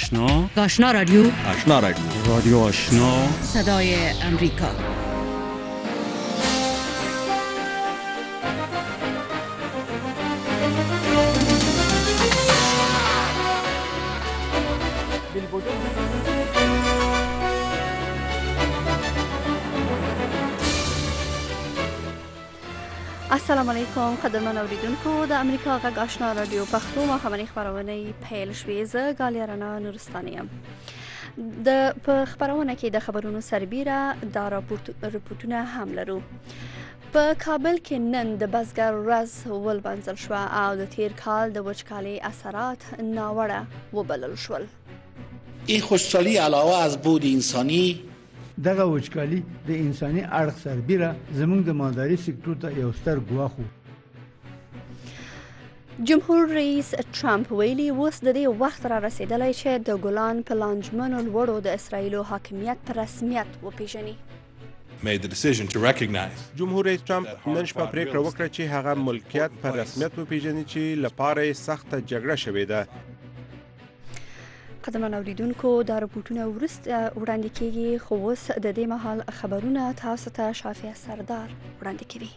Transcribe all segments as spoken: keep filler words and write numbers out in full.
آشنا آشنا رادیو آشنا رادیو رادیو آشنا صدای امریکا. السلام علیکم قدرمن اوریدونکو د امریکا غږ آشنا رادیو پښتو مخابري خبرونه پیل شوې. زه ګالیرنا نورستاني یم. د په خبرونه کې د خبرونو سربیره دا راپورټونه هم لرو. په کابل کې نن د بزګر ورځ ولمانځل شوه او د تیر کال د وچکالۍ اثرات ناوړه وبلل شول. این خوشحالی علاوه از بود انسانی دغه وچکالي د انساني اړخ سربیره زموږ د مالداري سکتور ته یو ستر ګواښ و. جمهور رئیس ټرمپ ویلي اوس د دې وخت را رسیدلی چې د ګولان په لانجمنو لوړو د اسرائیلو حاکمیت په رسمیت وپیژني. جمهور رئیس ټرمپ نن شپه پریکړه وکړه چې هغه ملکیت په رسمیت وپیژني چې لپاره یې سخته جګړه شوې ده. قدرمن اوریدونکو دا رپورټونه وروسته وړاندې کیږي، خو اوس د دې مهال خبرونه تاسو ته شافیه سردار وړاندې کوي.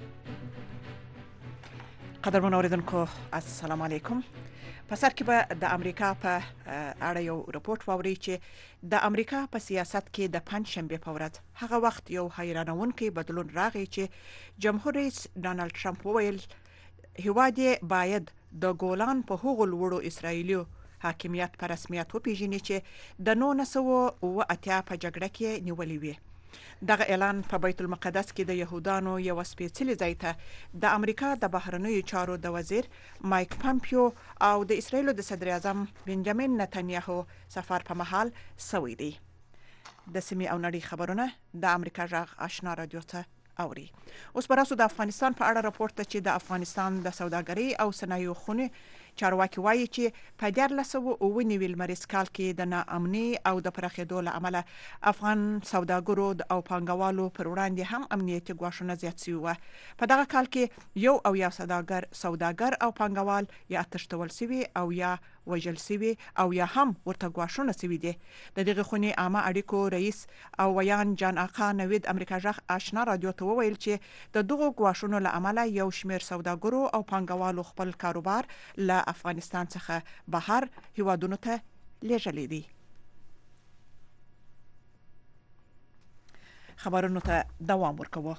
قدرمن اوریدونکو السلام علیکم. په سر کې به د امریکا په اړه یو رپورټ واوري چې د امریکا په سیاست کې د پنځشنبه په ورځ هغه وخت یو حیرانونکي بدلون راغی چې جمهور رئیس ډانلډ ټرمپ وویل هیواد باید د ګولان په هغو لوړو اسرائیلي حاکمیت په رسمیت وپیژني چې د نولس سوه اوه اتیا په جګړه کې نیولې وي. دغه اعلان په بیت المقدس کې د يهودانو یو سپېڅلي ځای ته د امریکا د بهرنیو چارو د وزیر مایک پامپیو او د اسرائیل د صدر اعظم بنجامین نتنیاهو سفر په محل سوی دی. د سیمې او نړۍ خبرونه د امریکا غږ آشنا رادیو ته اوري. اوس براسو د افغانستان په اړه راپورټ ته چې د افغانستان د سوداګرۍ او صنایعو خونې چارواکي وایي چې په دیارلس سوه اوه نوي لمریز کال کې د ناامنۍ او د پراخېدو له امله افغان سوداګرو او پانګوالو پر وړاندې هم امنیتي ګواښونه زیات شوي وو. په دغه کال کې یو او یا سوداګر سوداګر او پانګوال یا تښتول شوي او یا وژل شوي او یا هم ورته ګواښونه شوي دي. د دغه خونې عامه اړیکو رئیس او ویان جان آقا نوید امریکا غږ آشنا رادیو ته وویل چې د دغو ګواښونو له امله یو شمېر سوداګرو او پانګوالو خپل کاروبار له افغانستان څخه بهر هیوادونو ته لیږلی دي. خبرونو ته دوام ورکوو.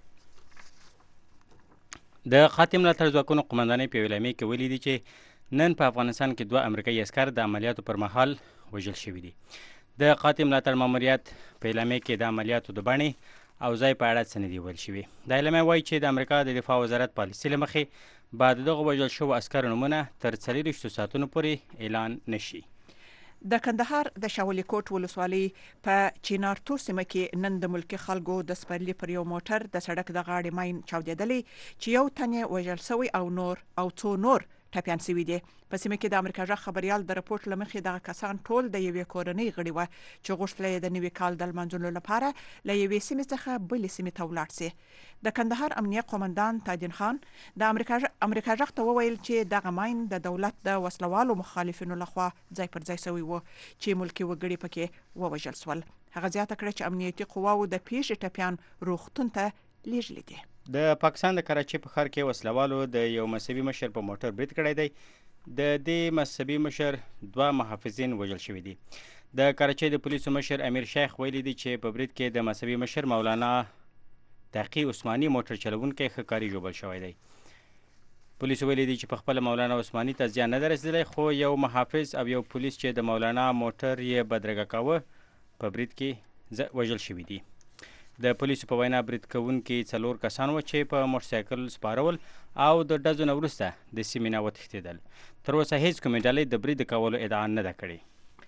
د خاتم ملاتړ ځواکونو قومندانۍ په اعلامیه کې ویلي دي چې نن په افغانستان کې دوه امریکایي عسکر د عملیاتو پر مهال وژل شوي دي. د قاتم ملاتړ ماموریت په اعلامیه کې د عملیاتو د بڼې او ځای په اړه څه نه دي ویل شوي. د اعلامیه وایي چې د امریکا د دفاع وزارت پالیسۍ له مخې بعد دغه وژل شوو عسکرو نومونه تر څلېرویشتو ساعتونو پورې اعلان نشي. د کندهار د شاولي کوټ ولسوالۍ په چینارتو سیمه کې نن د ملکي خلکو د سپرلي پر یو موټر د سړک د غاړې ماین چاودېدلی چې یو تن یې وژل شوی او نور او څو نور ټپیان شوي دي. په سیمه کې د امریکا غږ خبریال د رپورټ له مخې دغه کسان ټول د یوې کورنۍ غړي وو چې غوښتل یې د نوي کال د لمانځلو لپاره له یوې سیمې څخه بلې سیمې ته ولاړ شي. د کندهار امنیه قومندان تاجین خان د امریکا امریکا غږ ته وویل چې دغه ماین د دولت د وسلوالو مخالفینو لخوا ځای پر ځای شوی و چې ملکي وګړي پکې ووژل شول. هغه زیاته کړه چې امنیتي قواو د پیښې ټپیان روغتون ته لیږلي دي. د پاکستان د کراچۍ په ښار کې وسلوالو د یو مذهبي مشر په موټر برید کړی دی. د دې مذهبي مشر دوه محافظین وژل شوي دي. د کراچۍ د پولیسو مشر امیر شیخ ویلي دي چې په برید کې د مذهبي مشر مولانا تقی عثماني موټر چلوونکی ښه کاري ژوبل شوی دی. پولیسو ویلي دي چې په خپله مولانا عثماني ته زیان نه ده رسېدلی، خو یو محافظ او یو پولیس چې د مولانا موټر یې بدرګه کاوه په برید کې وژل شوي دي. د پولیسو په وینا برید کوونکي څلور کسان و چې په موټرسایکل سپارول او د ډزو نه وروسته د سیمې نه وتښتېدل. تر اوسه هیڅ کومې ډلې د برید کولو ادعا نه ده کړې.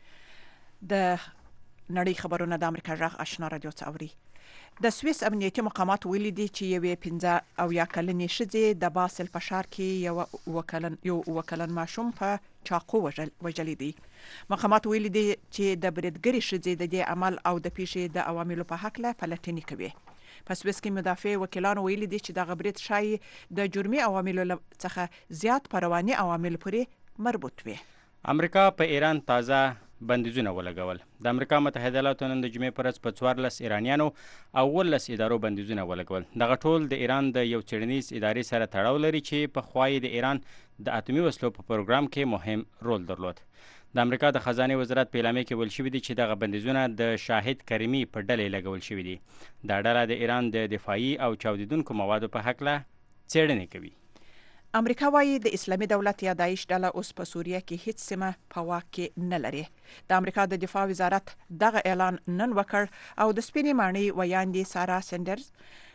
د نړۍ خبرونه د امریکا غږ آشنا رادیو ته اوري. د سویس امنیتي مقامات ویلي دي چې یوې پنځه او یا کلنې ښځې د باسل په ښار کې یو وکلن یو وکلن ماشوم په چاقو وژلی دی. مقامات ویلي دي چې د بریدګرې ښځې د دې عمل او د پیښې د عواملو په هکله پلټنې کوي. په سویس کې مدافع وکیلانو ویلي دي چې دغه برید ښایي د جرمي عواملو څخه زیات په رواني عواملو پورې مربوط وي. امریکا په ایران تازه بندیزونه ولګول. د امریکا متحده ایالاتو نن د جمعې په ورځ په څوارلس ایرانیانو او اوولس ادارو بندیزونه ولګول. دغه ټول د ایران د یو څېړنیز ادارې سره تړاو لري چې پخوا یې د ایران د اتومي وسلو په پروګرام کې مهم رول درلود. د امریکا د خزانې وزارت په اعلامیه کې ویل شوي دي چې دغه بندیزونه د شاهد کریمي په ډلې لګول شوي دي. دا ډله د ایران د دفاعي او چاودیدونکو موادو په هکله څېړنې کوي. امریکا وايي د اسلامي دولت یا داعش ډله اوس په سوریه کې هیڅ سیمه په واک کې نه لري. د امریکا د دفاع وزارت دغه اعلان نن وکړ او د سپینې ماڼۍ ویاندې سارا سندرز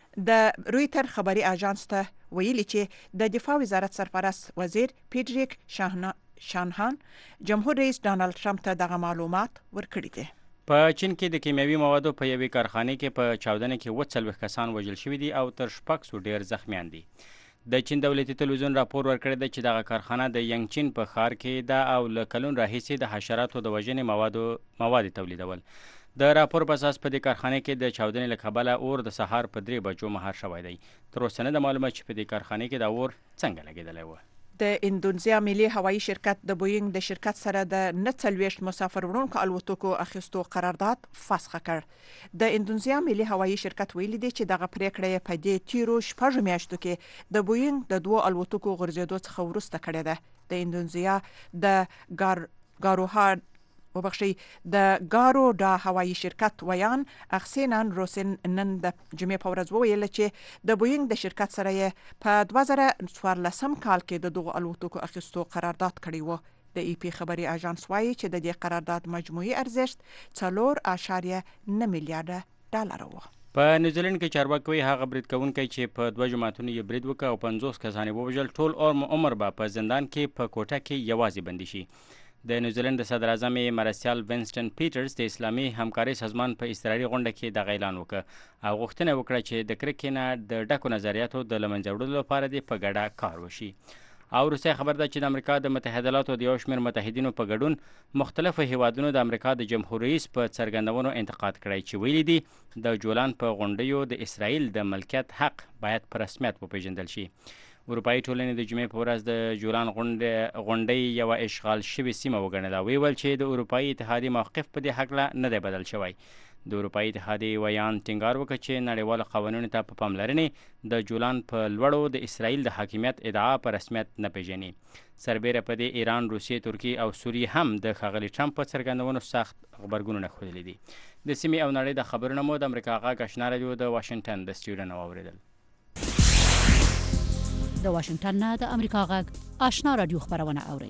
د رویټر خبري اژانس ته ویلي چې د دفاع وزارت سرپرست وزیر پیټریک شانهان جمهور رئیس ډانلډ ټرمپ ته دغه معلومات ورکړي دي. په چین کې د کیمیاوي موادو په یوې کارخانې کې په چاودنه کې اووه څلوېښت کسان وژل شوي دي او تر شپږ سوه ډېر زخمیان دي. د چین دولتي تلویزیون راپور ورکړی دی چې دغه کارخانه د ینګ چین په ښار کې ده او له کلون راهیسې د حشراتو د وژنې موادو مواد تولیدول. د راپور په اساس په دې کارخانه کې د چاودنې له کبله اور د سهار په درې بجو مهار شوی دی. تر اوسه نه ده معلومه چې په دې کارخانې کې د اور څنګه لګېدلی و. د اندونیزیا ملي هوایي شرکت د بوینګ د شرکت سره د نه څلوېښت مسافر وړونکو الوتکو اخیستو قرارداد فسخ کړ. د اندونیزیا ملي هوایي شرکت ویلي دی چې دغه پریکړه په دې تیرو شپږو میاشتو کې د بوینګ د دوه الوتکو غورځېدو څخه وروسته کړې ده. د اندونیزیا د ګار ګاروها وبخشي د ګارو دا هوایي شرکت ویان اخسینان روسن نن د جمعې په ورځ وویل چې د بوینګ د شرکت سره یې په دوه زره څوارلسم کال کې د دغو الوتکو اخیستو قرارداد کړی و. د ای پی خبري اژانس وایي چې د دې قرارداد مجموعي ارزښت څلور اعشاریه نه میلیارډ ډالر و. په نیوزیلند کې چارواکي هغه برید کوونکی چې په دوه جماعتونو یې برید وکړ او پنځوس کسان یې ووژل ټول عمر به په زندان کې په کوټه کې یوازې بندي شي. د نیوزیلند د صدر اعظم مرسیال وینسټن پیټرز د اسلامي همکارۍ سازمان په اضطراري غونډه کې دغه اعلان وکړ او غوښتنه وکړه چې د کرکې نه د ډکو نظریاتو د له منځه وړلو لپاره دې په ګډه کار وشي. او وروستی خبر ده چې د امریکا د متحده ایالاتو د یو شمېر متحدینو په ګډون مختلفو هیوادونو د امریکا د جمهور رئیس په څرګندونو انتقاد کړی چې ویلي دي د جولان په غونډیو د اسرائیل د ملکیت حق باید په رسمیت وپیژندل شي. اروپایي ټولنې د جمعې په ورځ د جولان غونډۍ یوه اشغال شوې سیمه وګڼله. ویې ویل چې د اروپایي اتحادیې موقف په دې هکله نه دی بدل شوی. د اروپایي اتحادیې ویان ټینګار وکړ چې نړیوالو قوانینو ته په پاملرنې د جولان په لوړو د اسرائیل د حاکمیت ادعا په رسمیت نه پیژني. سربیره په دې ایران، روسیې، ترکیې او سوریې هم د ښاغلي ټرمپ په څرګندونو سخت غبرګونونه ښودلي دي. د سیمې او نړۍ د خبرونه مو د امریکا غږ آشنا راډیو د واشنګټن د سټوډیو نه واورېدل. د واشنګټن نه د امریکا غږ آشنا راډیو خبرونه اوري.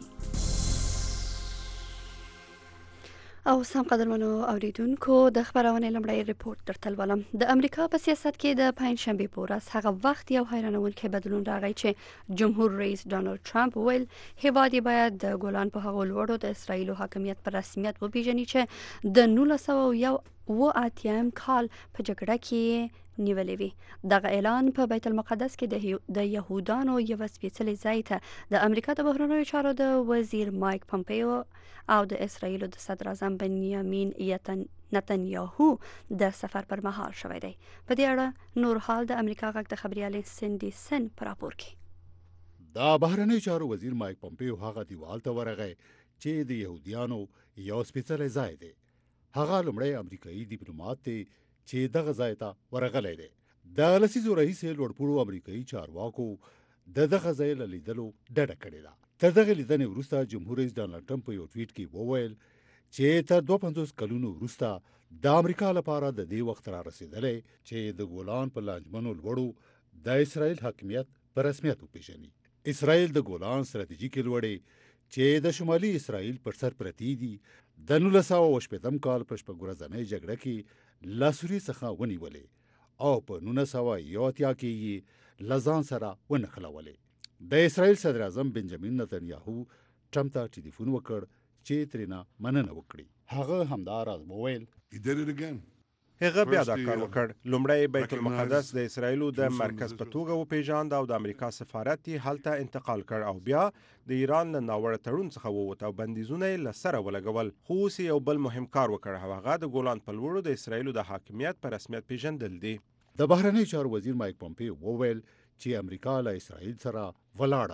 او سم قدرمنو اوریدونکو د خبرونه لمړی ریپورت درته ولم. د امریکا په سیاست کې د پنځ شنبه په ورځ هغه وخت یو حیرانونکی بدلون راغی چې جمهور رئیس ډانلډ ټرمپ ویل هیواد باید د ګولان په هغو لوړو د اسرایل حاکمیت پر رسمیت وپیژني چې د نولس سوه یو و اتیم کال په جګړه کې نیولې وي. دغه اعلان په بیت المقدس کې د یهودانو یو سپیڅلي ځای ته د امریکا د بهرنیو چارو د وزیر مایک پمپیو او د اسرایل د صدر اعظم بنیامین نتنیاهو د سفر پر مهال شوی دی. په دې اړه نور حال د امریکا غږ د خبريالې سندي سن پر راپور کې. دا بهرنیو چارو وزیر مایک پمپیو هغه دیوال ته ورغی چې د یهودیانو یو سپیڅلي ځای دی. هغه لومړی امریکایي ډیپلوماټ دی چې دغه ځای ته ورغلی دی. د لسیزو راهیسې لوړپوړو امریکایي چارواکو د دغه ځای له لیدلو ډډه کړې ده. تر دغه لیدنې وروسته جمهور رئیس ډانلډ ټرمپ په یو ټویټ کې وویل چې تر دوه پنځوس کلونو وروسته د امریکا لپاره د دې وخت را رسېدلی چې د ګولان په لانجمنو لوړو د اسرائیل حاکمیت په رسمیت وپیژني. اسرائیل د ګولان ستراتیژیکې لوړې چې د شمالي اسرائیل پر سر پرتې دي د نولس سوه اوه شپېتم کال په شپږ ورځنۍ جګړه کې له سوریې څخه ونیولې او په نولس سوه یو اتیا کې یې له ځان سره ونښلولې. د اسرائیل صدر اعظم بنجامین نتنیاهو ټرمپ ته ټلیفون وکړ چې ترېنه مننه وکړي. هغه همداراز وویل هغه بیا دا کار وکړ. لومړی بیت المقدس د اسرایلو د مرکز په توګه وپیژاند او د امریکا سفارت یې هلته انتقال کړ او بیا د ایران له ناوړه تړون څخه ووت او بندیزونه یې له سره ولګول. خو اوس یو بل مهم کار وکړ، هغه د ګولان په لوړو د اسرایلو د حاکمیت په رسمیت پیژندل دي. د بهرنیو چارو وزیر مایک پمپیو وویل چې امریکا له اسرائیل سره ولاړه ده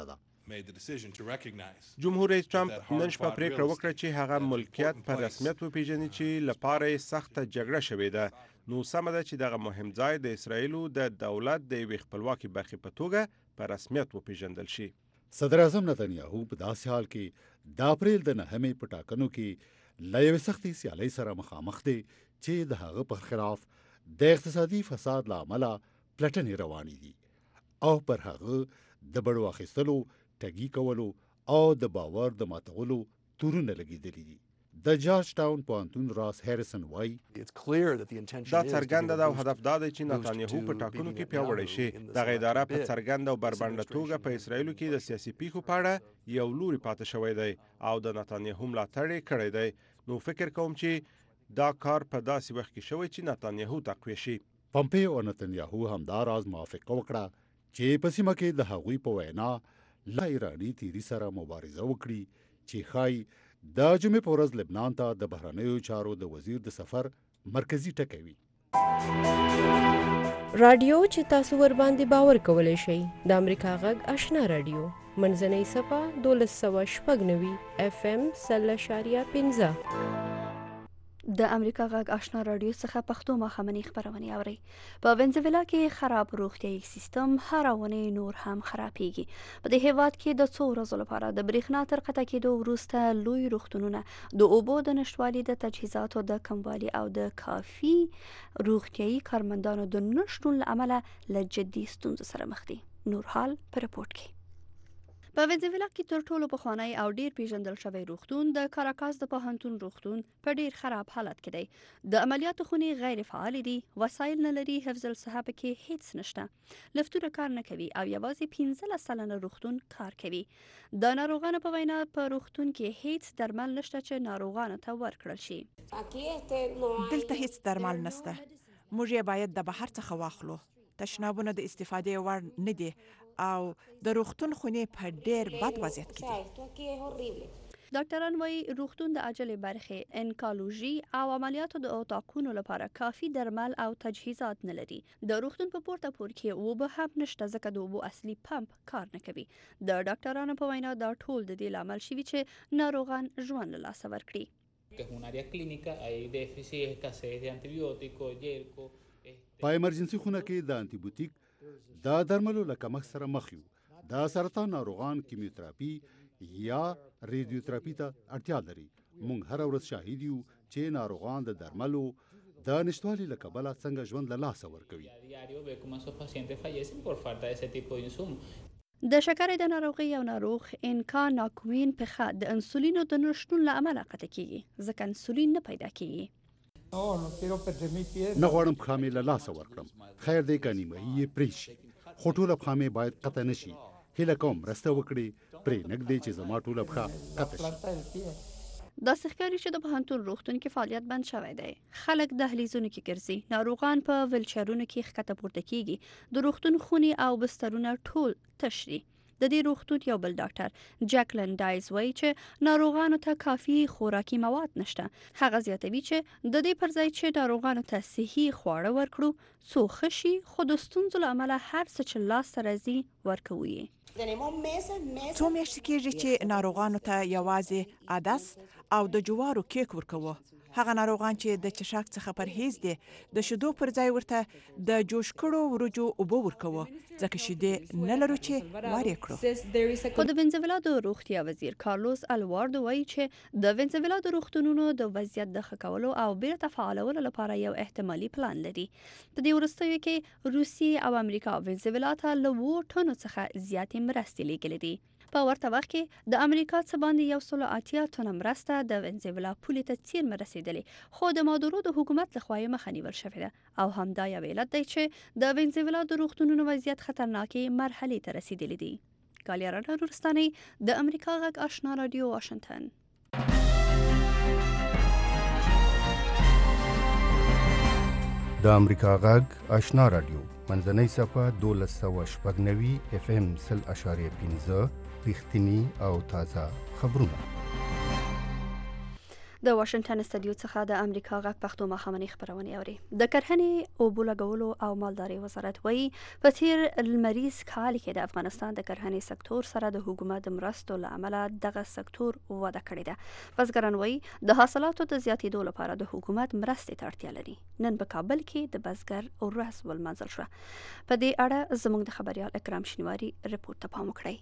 جمهور رئیس ټرمپ نن شپه پریکړه وکړه چې هغه ملکیت په رسمیت وپیژني چې لپاره یې سخته جګړه شوې ده. نو سمه ده چې دغه مهم ځای د اسرایلو د دولت د یوې خپلواکي برخې په توګه په رسمیت وپیژندل شي. صدر اعظم نتنیاهو په داسې حال کې د اپریل د نهمې په ټاکنو کې له یوې سختې سیالۍ سره مخامخ دی چې د هغه پر خلاف د اقتصادي فساد له امله پلټنې روانې دي او پر هغه د بړو اخیستلو، ټګي کولو او د باور د ماتولو تورونه لګېدلي دي. د جارج ټاون پوهنتون راس هیریسن وایي دا څرګنده ده او هدف دا دی چې نتانیاهو په ټاکنو کې پیاوړی شي. دغه اداره په څرګنده او بربنډه توګه په اسرایلو کې د سیاسي پیښو په اړه یو لوري پاتې شوی دی او د نتانیاهو ملاتړ یې کړی دی. نو فکر کوم چې دا کار په داسې وخت کې شوی چې نتانیاهو تقویه شي. پمپیو او نتانیاهو همداراز موافقه وکړه چې په سیمه کې د هغوی په وینا له ایراني تیري سره مبارزه وکړي چې ښایي د جمعې په ورځ لبنان ته د بهرنیو چارو د وزیر د سفر مرکزي ټکی وي. رادیو چې تاسو ور باندې باور کولی شئ د امریکا غږ آشنا رادیو منځنۍ صفه دولس سوه شپږ نوي اف ام سل اشاریه پنځه. د امریکا غږ آشنا رادیو څخه پښتو ماښامنۍ خپرونې اورئ. په وینزویلا کې خراب روغتیايي سیستم هره اونۍ نور هم خرابېږي. په دې هیواد کې د څو ورځو لپاره د برېښنا تر قطع کېدو وروسته لوی روغتونونه د اوبو د نشتوالي، د تجهیزاتو د کموالي او د کافي روغتیايي کارمندانو د نشتون له امله له جدي ستونزو سره مخ دي. نور حال په رپورټ کې. په وینزویلا کې تر ټولو پخوانی او ډیر پیژندل شوی روغتون د کاراکاس د پوهنتون روغتون په ډیر خراب حالت کې دی. د عملیاتو خونې غیر فعال دي، وسایل نه لري، حفظ الصحه پکې هیڅ نشته، لفتونه کار نه کوي او یوازې پنځلس سلنه روغتون کار کوي. د ناروغانو په وینا په روغتون کې هیڅ درمل نشته چې ناروغانو ته ورکړل شي. دلته هیڅ درمل نشته، موږ یې باید د بهر څخه واخلو. تشنابونه د استفادې وړ نه دي او د روغتون خونې په ډیر بد وضعیت کې دي. ډاکټران وايي روغتون د عاجلې برخې، انکالوژي او عملیاتو د اتاقونو لپاره کافي درمل او تجهیزات نه لري. د روغتون په پورته پور کې اوبه هم نشته ځکه د اوبو اصلي پمپ کار نه کوي. د ډاکټرانو په وینا دا ټول د دې لامل شوي چې ناروغان ژوند له لاسه ورکړي. په ایمرجنسي خونه کې د انټي بوټیک د درملو له کمښت سره مخ یو. د سرطان ناروغان کیمیوتراپي یا ریډیوتراپي ته اړتیا لري. موږ هر ورځ شاهد یو چې ناروغان د درملو د نشتوالي له کبله څنګه ژوند له لاسه ورکوي. د شکرې د ناروغۍ یو ناروغ انکا ناکوین پخه د انسولینو د نشتون له امله قطع کیږي ځکه انسولین نه پیدا کیږي. نه غواړم پښه مې له لاسه ورکړم، خیر دی که نیمایي یې پرې شي، خو ټوله پښه مې باید قطع نه شي. هیله کوم مرسته وکړي، پرې نږدې چې زما ټوله پښه قطع شي. داسې ښکاري چې د پوهنتون روغتون کې فعالیت بند شوی دی. خلک دهلیزونو کې ګرځي، ناروغان په ویلچرونو کې ښکته پورته کیږي. د روغتون خونې او بسترونه ټول تش دي. د دې روغتون یو بل ډاکټر جاکلین ډایز وایي چې ناروغانو ته کافي خوراکي مواد نشته. هغه زیاتوي چې د دې پر ځای چې ناروغانو ته صحي خواړه ورکړو څو ښه شي، خو د ستونزو له امله هر څه چې لاسته راځي ورکوو یې. څو میاشتې کېږي چې ناروغانو ته یوازې عدس او د جوارو کیک ورکوو. هغه ناروغان چې د چشاک څخه پرهیز دي د شیدو پر ځای ورته د جوش کړو ورجو اوبه ورکوو ځکه شیدې نه لرو چې وار یې کړو. خو د وینزویلا د روغتیا وزیر کارلوس الواردو وایي چې د وینزویلا د روغتونونو د وضعیت د ښه کولو او بیرته فعالولو لپاره یو احتمالي پلان لري. په دې وروستیو کې روسیې او امریکا وینزویلا ته له اووه ټنو څخه زیاتې مرستې لیږلې دي. په ورته وخت کې د امریکا څخه باندې یو سل اتیا ټنه مرسته د وینزویلا پولې ته څیرمه رسیدلې، خو د مادورو د حکومت لخوا یې مخه نیول شوې ده او همدا یو علت دی چې د وینزویلا د روغتونونو وضعیت خطرناکې مرحلې ته رسیدلی دی. ګالیارانا نورستاني، د امریکا غږ آشنا رادیو، واشنگټن. د امریکا غږ آشنا رادیو منځنۍ صفه دولس سوه شپږ نوي اف ام سل اشاریه پنځه، رښتینی او تازه خبرونه. د واشنگټن استودیو څخه د امریکا غږ پښتو ماښامنۍ خبرونه اوري. د کرهنې او بولګولو او مالدارۍ وزارت وایي په تیر لمریز کال کې د افغانستان د کرهنې سکتور سره د حکومت د مرستو له امله دغه سکتور وده کړې ده. بزګران وایي د حاصلاتو د زیاتېدو لپاره د حکومت مرستې ته اړتیا لري. نن په کابل کې د بزګر ورځ ولمانځل شوه. په دې اړه زموږ د خبريال اکرام شینواری رپورټ ته پام وکړئ.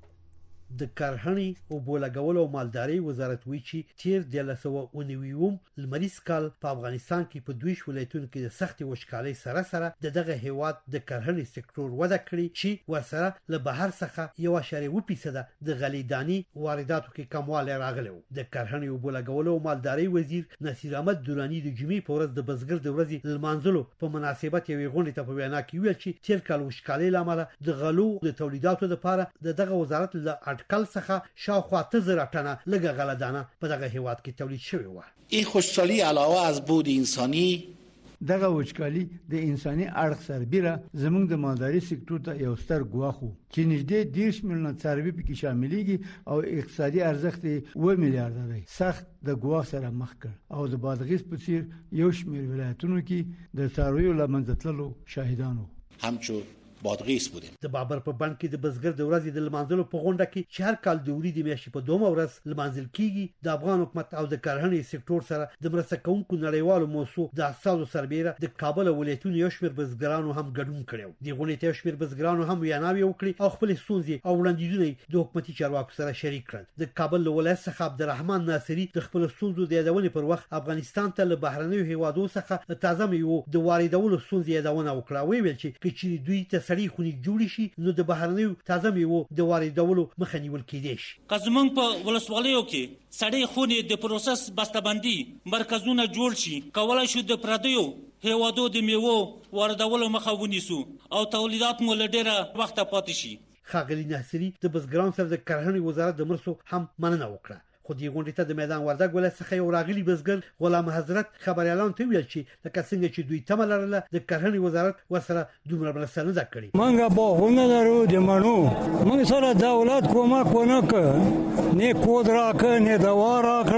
د کرهنې او بولګولو او مالدارۍ وزارت وی چې تیر د لسو اونویوم لمریز کال په افغانستان کې په دویش ولایتونو کې د سختي وشکالۍ سره سره د دغه هیواد د کرهنې سکتور وده کړی چې ورسره له بهر څخه یو اشاریه و فیصد د غلیدانی وارداتو کې کموالی راغلی و. د کرهنې او بولګولو او مالدارۍ وزیر نصیر احمد دورانی د جمعې په ورځ د بزګر د ورځې لمانځلو په مناسبت یوې غونډې ته په وینا کې ویل چې تیر کال وشکالۍ له امله د غلو د تولیداتو لپاره د دغه وزارت له کل څخه شاوخوا تزر ټنه لږه غلدانه په دغه هیواد کې تولید شوی و. این خوشحالی علاوه از بود انسانی دغه وچکالي د انساني اړخ سربېره زموږ د مالداري سکتور ته یو ستر ګواښ و چې نږدې دېرش میلیونه څاروي پکې شاملېږي او اقتصادي ارزښت یې اوه میلیارده دی. سخت د ګواښ سره مخ کړ او د بادغیس په څیر یو شمېر ولایتونو کې د څارویو له منځه تللو شاهدان وو. همچو بادغیس بودیم. د بابر په بند کې د بزګر د ورځې د لمانځلو په غونډه کې چې هر کال د وریدي میاشتې په دومره ورځ لمانځل کیږي د افغان حکومت او د کرهنې سکتور سره د مرسته کوونکو نړیوالو موسسو د اساسو سربېره د کابل ولایتونو یو شمېر بزګرانو هم ګډون کړو. د غونډې ته یو شمېر بزګرانو هم ویناوې وکړې او خپل ستونزې او وړاندیزونه د حکومتي چارواکو سره شریک کړل. د کابل ولایت څخه عبدالرحمن ناصری د خپل ستونزو د یادونې پر وخت افغانستان ته له بهرنیو هیوادو څخه تازه میوه د واردولو ستونزې یادونه وکړه. ویل چې کچې دوی ته سړی خونی جوړ نو د بهرنیو تازه میوه د واردولو مخه نیول کېدای شي. قزمن په ولسوالیو کې سړی خونې د پروسس بسته‌بندي مرکزونه جوړ شي کولای شو د پردیو هیوادو د میوه واردولو مخه ونیسو او تولیدات مو له ډیره وخت پاتې شي. ښاغلي ناصری د بزګرانو سره د کرهنې وزارت د مرستو هم مننه وکړه. خو دې غونډې ته د میدان وردګ ولایت څخه یو راغلي بزګر غلام حضرت خبريالان ته ویل چې لکه څنګه چې دوی تمه لرله د کرهنې وزارت ورسره دومره مرسته نه ده کړې. موږ باغونه لرو د مڼو، موږ سره دولت کومک ونه کړ، نه کود راکړه، نه دوا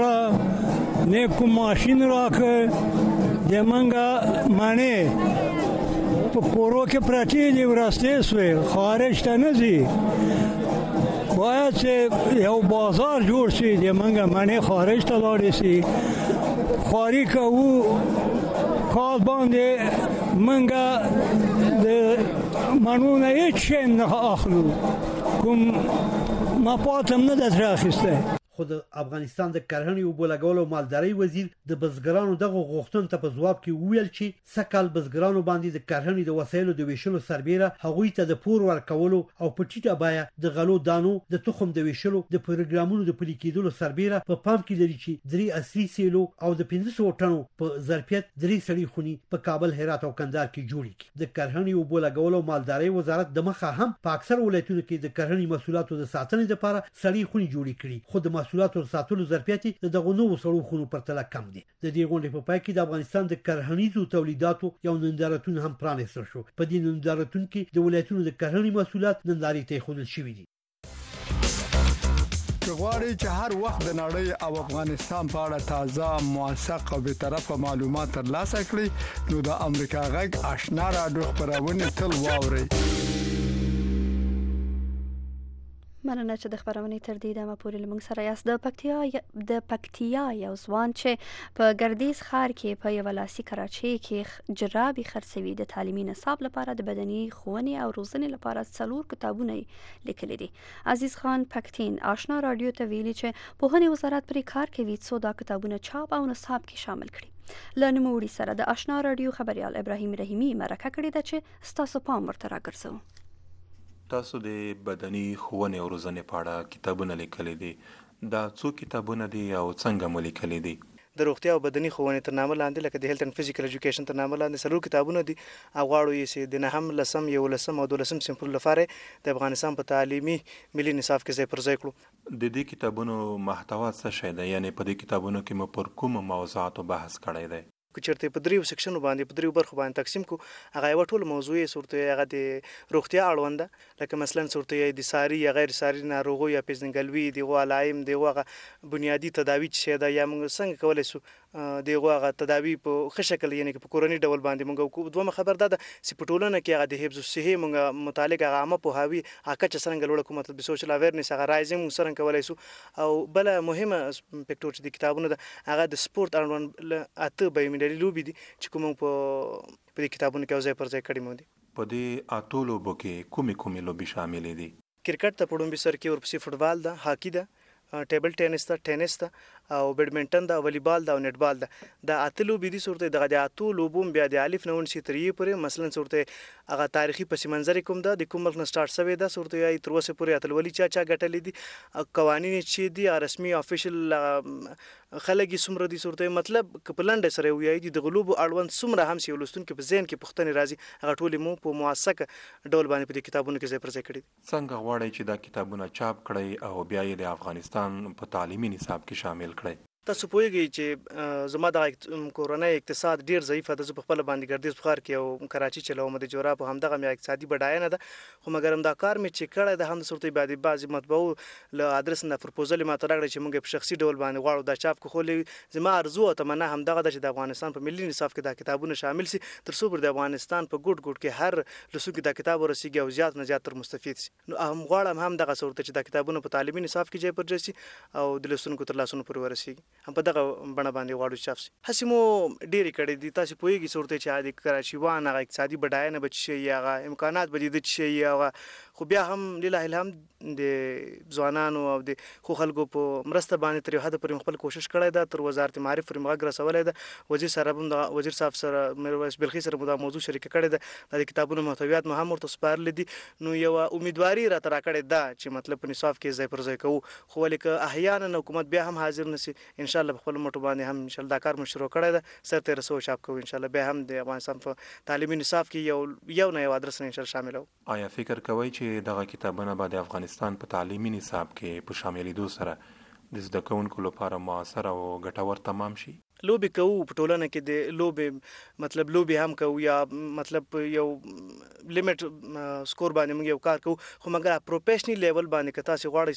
راکړه، نه کوم ماشین راکړه. د موږ مڼې په کورو کې پرتې دي ورستې سوې خارج ته نه ځي. باید چې یو بازار جوړ شي د منګه مڼې خارج ته لاړې شي. خواري کوو کال باندې منګه د مڼو نه هیڅ شی نه اخلو، کوم مپات هم نه ده ترې اخیستی. خو د افغانستان د کرهنې او بولګولو مالدارۍ وزیر د بزګرانو دغه غوښتنو ته په ځواب کې وویل چې سکهال بزګرانو باندې د کرهنې د وسایلو د ویشلو سربېره هغوی ته د پور ورکولو او په ټیټه بیه د غلو دانو د تخم د ویشلو د پروګرامونو د پلي کېدلو سربېره په پام کې لري چې درې اصلي سیلو او د پنځه سوه ټنو په ظرفیت درې سړې خونې په کابل، هرات او کندهار کې جوړې کړي. د کرهنې او بولګولو مالدارۍ وزارت د مخه هم په اکثر ولایتونو کې د کرهنې محصولاتو د ساتنې لپاره سړې خونې جوړې کړي، خو د محصولاتو ساتلو ظرفیت د دغه نوو سړو خونو پر تله کم دي. د دې غونډې په پای کې د افغانستان د کرهنیزو تولیداتو یو نندارتون هم پرانیستل شو. په دې نندارتون کې د ولایتونو د کرهنې محصولات نندارې ته ایښودل شوي دي. غواړئ چې هر وخت د نړۍ او افغانستان په اړه تازه، موثق او به طرفه معلومات ترلاسه کړئ نو د امریکا غږ آشنا رادیو خبرونه تل واورئ. مننه چې د خبرونې تر دې دمه پورې لمونږ سره یاست. د پکتیا د پکتیا یو ځوان چې په ګردیز ښار کې په یوه لاسي کراچۍ کې جرابې خرڅوي د تعلیمي نصاب لپاره د بدني ښوونې او روزنې لپاره څلور کتابونه یې لیکلي دي. عزیز خان پکتین آشنا رادیو ته ویلي چې پوهنې وزارت پرې کار کوي څو دا کتابونه چاپ او نصاب کې شامل کړي. له نوموړي سره د آشنا رادیو خبريال ابراهیم رحیمي مرکه کړې ده چې ستاسو پام ورته راګرځوو. تاسو د بدني ښوونې او روزنې په اړه کتابونه لیکلي دي، دا څو کتابونه دي او څنګه مو لیکلي دي؟ د روغتیا او بدني ښوونې تر نامه لاندې لکه د هیلث اند فزیکل ایجوکیشن تر نامه لاندې څلور کتابونه دي او غواړو یې چې د نهم، لسم، یولسم او دولسم صنفونو لپاره د افغانستان په تعلیمي ملي نصاب کې ځای پر ځای کړو. د دې کتابونو محتوا څه شی دی؟ یعنی په دې کتابونو کې مو پر کوم موضوعاتو بحث کړی دی؟ چرته په دریو سیکشن باندې په دریو برخو باندې تقسیم کو هغه یو ټول موضوعي صورت هغه د روغتیا اړوند لکه مثلا صورت د ساري یا غیر ساري ناروغو یا پیژنګلوي دی غوالایم دی غوغه بنیادی تداوی چې دا یا موږ څنګه کولای شو دی غوغه تداوی په ښه شکل یعنی په کورونی ډول باندې موږ کو دوه خبر ده چې په ټولنه کې هغه د حفظ الصحه موږ متعلق هغه عامه په هاوی هغه چې څنګه لوړ کومه د سوشل اویرنس هغه رایزینګ موږ څنګه کولای شو او بل مهمه فکټور چې د کتابونو ده هغه د سپورت اړوند اته به ملي لوبي دي چې کوم په په کتابونو کې ځای پر ځای کړی مو دي په دې اته لوبو کې کومې کومې لوبي شامل دي کرکټ ته پړم به سر کې ورپسې فوټبال ده هاکی ده ټیبل ټینس ته ټینس ته او بیډمنټن ده والیبال ده او نټبال ده د اته لوبې دي صورت دغه د اته لوبو بیا د الف نون سي ترې پورې مثلا صورت هغه تاریخي پس منظر کوم ده د کوم ملک نه سٹارټ شوی ده صورت یې تر اوسه پورې اتلولي چا چا غټلې دي قوانين چې دي رسمي افیشل خلګي سمره دي صورت مطلب کپلند سره ویای دي د غلوب اړوند سمره هم سی ولستون کې په ذهن کې پښتني راځي هغه ټول مو په موثق ډول باندې په کتابونو کې ځای پر ځای کړی څنګه غواړي چې دا کتابونه چاپ کړي او بیا یې د افغانستان په تعلیمي نصاب کې شامل کړي تاسو پوهیږئ چې زما د کورونای اقتصاد ډیر ضعیف ده زه په خپل باندې ګردیز بخار کې او کراچي چلوم د جوړه په همدغه مې اقتصادي بډاینه ده خو مګر هم دا کار مې چې کړی د هم صورتي بعدي بعضی مطبوع له ادرس نه پروپوزل ما ترغړ چې موږ په شخصي ډول باندې غواړو دا چاپ کو خو زما ارزو او تمنا همدغه ده چې د افغانستان په ملي نصاب کې دا کتابونه شامل سي تر څو پر د افغانستان په ګډ ګډ کې هر لسو کې دا کتاب ورسیږي او زیات نه زیات تر مستفید سي نو هم غواړم هم دغه صورت چې دا کتابونه په تعلیمي نصاب کې ځای پر ځای سي او د لسونکو تر لاسونو پر ورسیږي هم په دغه بڼه باندې غواړو چاپ سي هسمو ډېری کړي دي تاسو پوهیږئ صورت چې عادي کراچي وانه اقتصادي بډاینه بچي یا امکانات بجې د شي یا خو بیا هم لله الحمد د ځوانانو او د خو خلکو په مرسته باندې تر حد پر خپل کوشش کړی دا تر وزارت معارف پر مغرب رسولای دا وزیر سره هم د وزیر صاحب سره مرویس بلخي سره مو دا موضوع شریک کړی دا د کتابونو محتویات مو هم ورته سپارل دي نو یو امیدواري را تر کړی دا چې مطلب په نصاب کې ځای پر ځای کوو خو ولیکه احیانا حکومت بیا هم حاضر نسی ان شاء الله خپل مټو باندې هم ان شاء الله دا کار مشروع کړی دا سر تر سو چاپ کوو ان شاء الله بیا هم د افغانستان په تعلیمي نصاب کې یو یو نه یو ادرس ان شاء الله شاملو آیا فکر کوئ چې دغه کتابونه به د افغانستان په تعلیمي نصاب کې په شاملېدو سره د زده کوونکو لپاره موثر او ګټور تمام شي لوبي کوو په ټولنه کې د لوبي مطلب لوبي هم کوو یا مطلب یو لیمټ سکور باندې موږ یو کار کوو خو مګر پروفیشنل لیول باندې کتا سي غواړي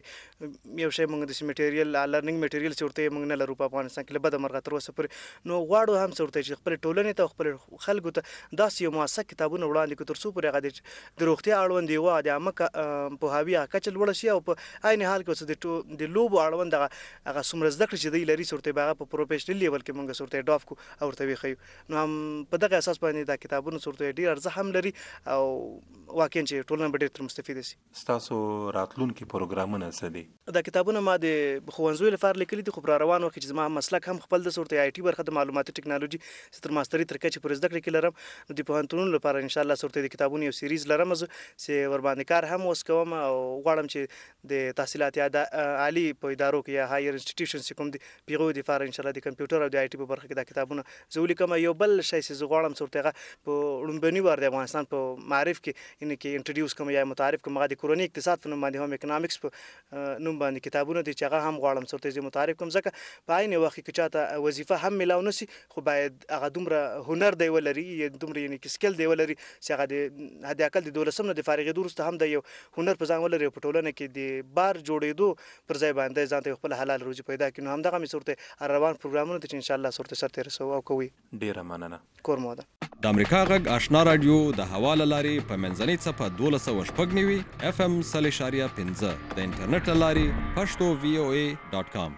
صورت یو شی موږ د میټیریل لرنینګ میټیریل صورت موږ نه لرو په افغانستان کې لبد مرغه تر اوسه پر نو غواړو هم صورت چې خپل ټولنه ته خپل خلکو ته داسې یو موثق کتابونه وړاندې کړو تر څو پر هغه د روغتیا اړوند دی وا د امه په هاوی کچل وړ شي او په عین حال کې د لوبو اړوند هغه سمره زده کړې چې دی لري صورت به په پروفیشنل لیول کې موږ صورت ډاف کو او ورته وی نو هم په دغه اساس باندې دا کتابونه صورت ډیر ارزښت هم لري او واقعا چې ټولنه به ډیر تر مستفید شي تاسو راتلونکي پروګرامونه څه دي دا کتابونه ما د خوندزوی لپاره لیکلي دي خو پر روان وخت چې زما مسلک هم خپل د صورت آی ټي برخه د معلوماتي ټکنالوژي ستر ماستری تر کچې پر زده کړې کې لرم نو د پوهنتونونو لپاره ان شاء الله صورت د کتابونو یو سیریز لرم چې ور باندې کار هم وس کوم او غواړم چې د تحصیلات عالی په ادارو کې یا هایر انسټیټیوشنز کوم دي پیغو د فار ان شاء الله د کمپیوټر او د آی ټي په برخه کې دا کتابونه زولي کوم یو بل شی چې غواړم صورت هغه په لومبني ور د افغانستان په معرف کې ان کې انټروډیوس کوم یا متعارف کوم د کورونی اقتصاد په نوم باندې هم اکونومکس په نوم باندې کتابونه دي چې هغه هم غواړم صورت یې متعارف کوم ځکه په عین وخت کې چاته وظیفه هم ملاو نسی خو باید هغه دومره هنر دی ولري دومره یعنی کې سکل دی ولري چې هغه د هدا کل د دولسم نه د فارغې دورسته هم د یو هنر په ځان ولري په ټولنه کې د بار جوړېدو پر ځای باندې ځان ته خپل حلال روزي پیدا کړي هم دغه می صورت روان پروګرامونه ته ان شاء الله صورت سره تیر سو او کوي ډیره مننه کور مو ده د امریکا غږ آشنا رادیو د حواله لاري په منځنۍ صفه دولس سوه شپږ نوي اف ام صلی شاریه پنځه د انټرنیټ لاري پښتو وی او ای ډاٹ کام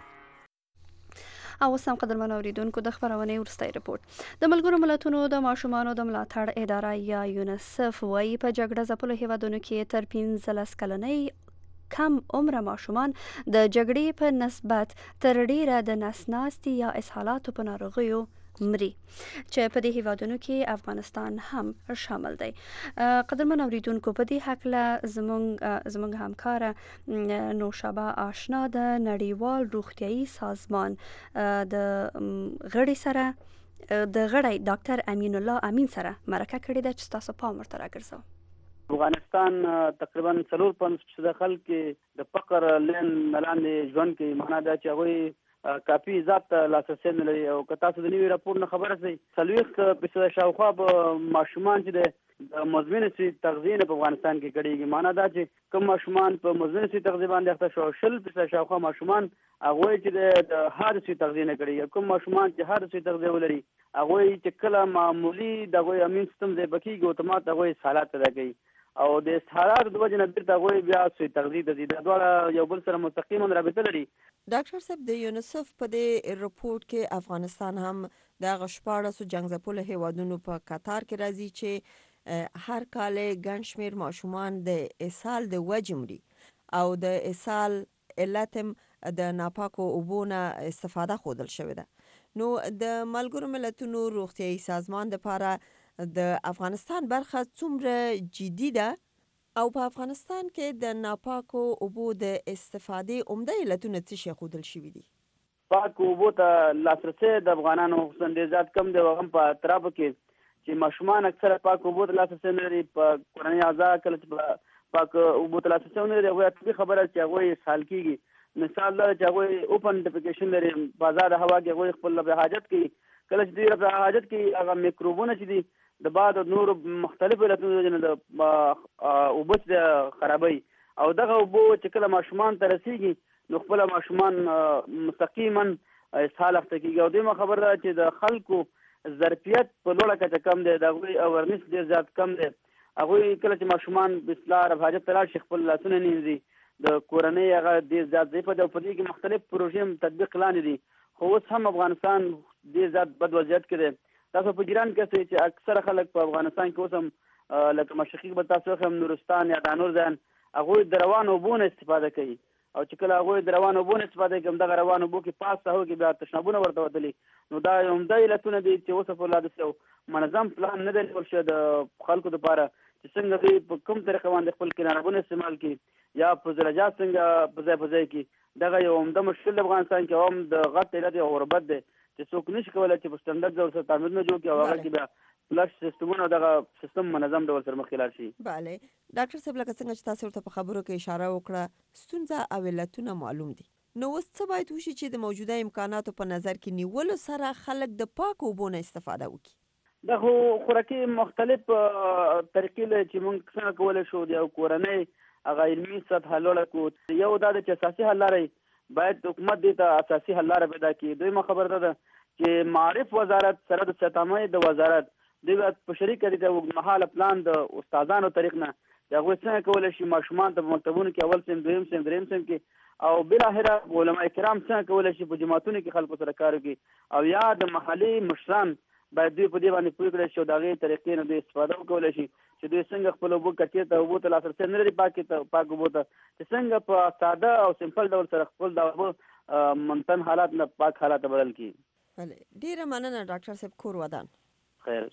او سم قدرمن اوریدونکو د خبرونه ورستۍ رپورت د ملګرو ملتونو د ماشومانو د ملاتړ اداره یا یونیسف وايي په جګړه ځپلو هیوادونو کې تر پنځلس کلنۍ کم عمر ماشومان د جګړې په نسبت تر ډیره د نسناستي یا اسهالاتو په ناروغیو مري چې په دې هیوادونو کې افغانستان هم شامل دی. قدرمن اوریدونکو په دې حق له زمونږ زمونږ همکاره نوشابه آشنا د نړیوال روغتیايي سازمان د غړي سره د غړي ډاکټر امین الله امین سره مرکه کړې ده چې تاسو پام ورته راګرځو. افغانستان تقریبا څلور پنځه فیصده خلک د فقر لین لاندې ژوند کوي، معنا دا چې هغوی کافي ذات لاسرسي نه لري او که تاسو د نوي راپور نه خبره سئ څلوېښت فیصده شاوخوا به ماشومان چې د د مزمن سي تغذیه نه په افغانستان کې کړيږي. معنا دا چې کوم ماشومان په مزمن سي تغذیه باندې اخته شو شل فیصده شاوخوا ماشومان هغه چې د هر سي تغذیه نه کړي، کوم ماشومان چې هر سي تغذیه ولري هغه چې کله معمولی دغه امین سیستم دې بکیږي اتومات هغه حالات پیدا کوي او د حالات د وجه نه بیرته هغه بیا سي تغذیه د دې دواړه یو بل سره مستقیما رابطه لري. ډاکټر صاحب د یونیسف په دې رپورت کې افغانستان هم د غشپاړسو جنگزپول هیوادونو په قطار کې راځي چې هر کال ګڼ شمېر ماشومان د اسهال د وجې مري او د اسهال علت د ناپاکو اوبو نه استفاده ښودل شوې ده. نو د ملګرو ملتونو روغتیايي سازمان دپاره د افغانستان برخه څومره جدي ده او په افغانستان کې د ناپاکو اوبو د استفادې عمده علتونه څه شي ښودل شوي دي؟ پاک اوبو ته لاسرسی د افغانانو خصوصا ډېر زیات کم دی او هم په اطرافو کې چې ماشومان اکثره پاک اوبو ته لاسرسی نه لري. په کورنۍ اعضا کله چې پاک اوبو ته لاسرسی نه لري هغوی طبیعي خبره چې هغوی اسهال کېږي. مثال دا چې هغوی اوپن ډیفیکیشن لري، په آزاده هوا کې هغوی خپل رفع حاجت کوي. کله چې دوی رفع حاجت کوي هغه میکروبونه چې دي د باد او نورو مختلفو علتونو د وجې نه د اوبه چې خرابوي او دغه اوبه چې کله ماشومان ته رسېږي نو خپله ماشومان مستقیما اسهال اخته کېږي. او دویمه خبره ده چې د خلکو ظرفیت په لوړه کچه کم دی، د هغوی اورنس ډېر زیات کم دی. هغوی کله چې ماشومان بسلا رفع حاجت ته لاړ شي خپل لاسونه نینځي، د کورنۍ هغه ډېر زیات ضعیفه ده او په دې کې مختلف پروژې هم تطبیق لاندې دي. خو اوس هم افغانستان ډېر زیات بد وضعیت کې دی. تاسو په ګیران کې چې اکثره خلک په افغانستان کې اوس هم لکه مشرقي به تاسو هم نورستان یا دا نور ځایان هغوی د روانو اوبو نه استفاده کوي او چې کله هغوی د روانو اوبو نه استفاده کوي دغه روانو اوبو کې پاس هغوی کې بیا تشنابونه ورته وتلي. نو دا عمده علتونه دي چې اوس په لا داسې منظم پلان نه دی نیول شوی د خلکو دپاره چې څنګه دوی په کوم طریقه باندې خپل کنارهبونه استعمال کړي یا په زلجات څنګه په ځای په ځای کړي. دغه یو عمده مشکل د افغانستان کې هم د غټ علت او غربت دی چې څوک نشي کولی چې په سټنډرډ ډول سره تعمیرونه جوړ کړي او هغه کې بیا فلش سیستمونه دغه سیستم منظم ډول سره مخکې لاړ شي. بله ډاکټر صاحب لکه څنګه چې تاسو ورته په خبرو کې اشاره وکړه ستونزه او علتونه معلوم دي، نو اوس څه باید وشي چې د موجوده امکاناتو په نظر کې نیولو سره خلک د پاکو اوبو نه استفاده وکړي؟ دا خو خوراکي مختلف طریقې لري چې موږ څنګه کولی شو د یو کورنۍ هغه علمي سطحه لوړه کړو. یو دا ده چې اساسي حل لارې باید حکومت دې ته اساسي حل لاره پیدا کړي. دویمه خبره ده چې معارف وزارت سره د سطحه د وزارت دوی باید په شریکه د اوږدمهاله پلان د استادانو طریق نه د هغوی څنګه کولی شي ماشومان ته په مکتبونو کې اول صنف دویم صنف دریم صنف کې او بالاخره علما کرام څنګه کولی شي په جماعتونو کې خلکو سره کار وکړي او یا د محلي مشران باید دوی په دې باندې پوه کړی شي او د هغې طریقې نه دوی استفاده وکولی شي چې دوی څنګه خپل اوبه کټې ته اوبو ته لاسرسی نه لري پاکې ته پاک اوبو ته چې څنګه په ساده او سمپل ډول سره خپل د اوبه منتن حالات نه پاک حالات ته بدل کړي. ډېره مننه ډاکټر صاحب، کور ودان. خیر.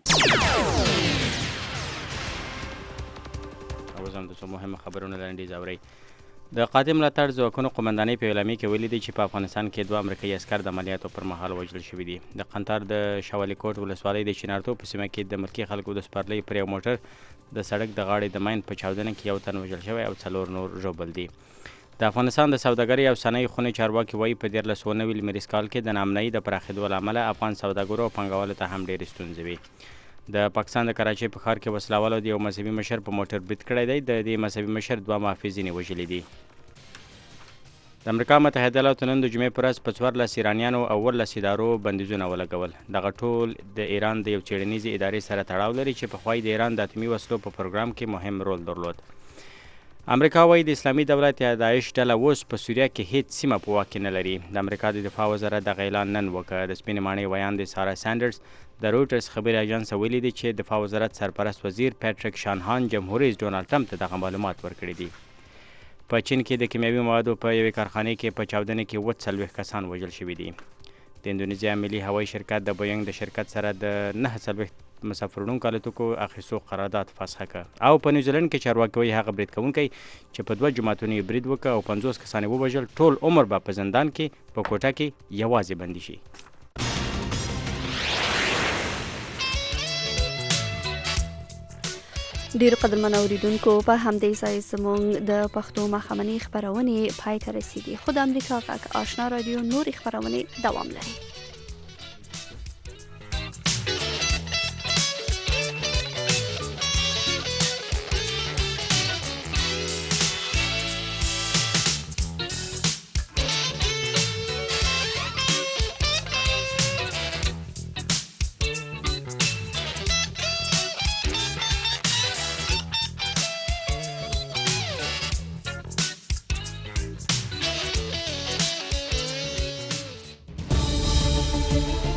اوس هم د څو مهمه خبرونه لنډیز اورئ. د قاطع ملاتړ ځواکونو قومندانۍ په اعلامیه کې ویلي دي چې په افغانستان کې دوه امریکایي عسکر د عملیاتو پر مهال وژل شوي دي. د قنطار د شاولي کوټ ولسوالۍ د چنارتو په سیمه کې د ملکي خلکو د سپرلۍ پر یو موټر د سړک د غاړې د ماین په چاودنه کې یو تن وژل شوی او څلور نور ژوبل دي. د افغانستان د سوداګرۍ او صنایع خونې چارواکي وایي په دیارلس سوه نوي لمریز کال کې د ناامنۍ د پراخېدو له امله افغان سوداګرو او پانګوالو ته هم ډېرې ستونزې وي. د پاکستان د کراچۍ په ښار کې وسلوالو د یو مذهبي مشر په موټر برید کړی دی. د دې مذهبي مشر دوه محافظین یې وژلي دي. د امریکا متحده ایالاتو نن د جمعې په ورځ په څوارلس ایرانیانو او اوولس ادارو بندیزونه ولګول. دغه ټول د ایران د یو څېړنیزې ادارې سره تړاو لري چې پخوا د ایران د اتمي وسلو په پروګرام کې مهم رول درلود. امریکا وایي د اسلامي دولت یا داعش ډله اوس په سوریه کې هیڅ سیمه په واک کې نه لري. د امریکا د دفاع وزارت دغه اعلان نن وکړ. د سپینې ماڼۍ ویاندې سارا سانډرز د رویټرز خبري اژانس ویلي دي چې دفاع وزارت سرپرست وزیر پیټریک شانهان جمهور رئیس ډونالډ ټرمپ ته دغه معلومات ورکړي دي. په چین کې د کیمیاوي موادو په یوې کارخانې کې په چاودنه کې اووه څلوېښت کسان وژل شوي دي. د اندونیزیا ملي هوایي شرکت د بوینګ د شرکت سره د نهه څلوېښت مسافرونکو الوتکو اخیستو قرارداد فسخه کړ. او په نیوزیلند کې چارواکي وایي هغه برید کوونکی چې په دوه جوماتونو یې برید وکړ او پنځوس کسان یې ووژل ټول عمر به په زندان کې په کوټه کې یوازې بندي شي. ډیر قدرمن اوریدونکو په همدې ځای زموږ د پښتو مخامنۍ خبرونه پای ته رسیدي. خو د امریکا غږ آشنا رادیو نور خبرونه دوام لري.